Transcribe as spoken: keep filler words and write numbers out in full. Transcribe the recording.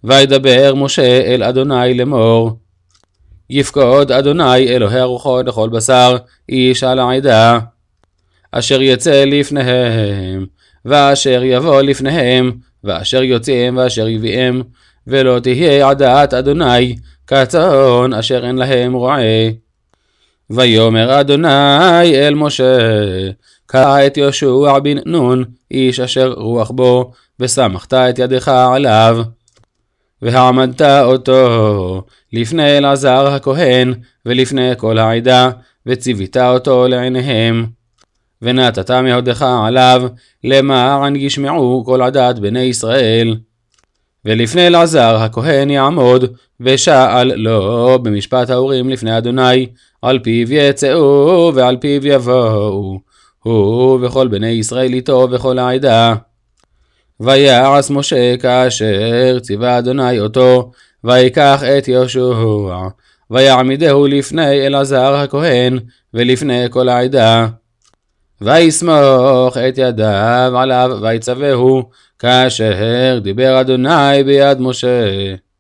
וידבר משה אל אדוני לאמור, יפקוד אדוני אלוהי הרוחות לכל בשר איש על העדה, אשר יצא לפניהם, ואשר יבוא לפניהם, ואשר יוציאם ואשר יביאם, ולא תהיה עדת אדוני כצאן אשר אין להם רועה. ויאמר אדוני אל משה, קרא את יהושע בן נון, איש אשר רוח בו, ושמחת את ידך עליו, והעמדת אותו לפני אלעזר הכהן ולפני כל העדה, וציווית אותו לעיניהם, ונתת מהודך עליו, למען ישמעו כל עדת בני ישראל. ולפני אלעזר הכהן יעמוד, ושאל לו במשפט האורים לפני אדוני, על פיו יצאו ועל פיו יבואו, הוא וכל בני ישראל איתו וכל העדה. ויעש משה כאשר ציווה אדוני אותו, ויקח את יהושע, ויעמידהו לפני אלעזר הכהן ולפני כל העדה, ויסמוך את ידיו עליו ויצווהו, כאשר דיבר אדוני ביד משה.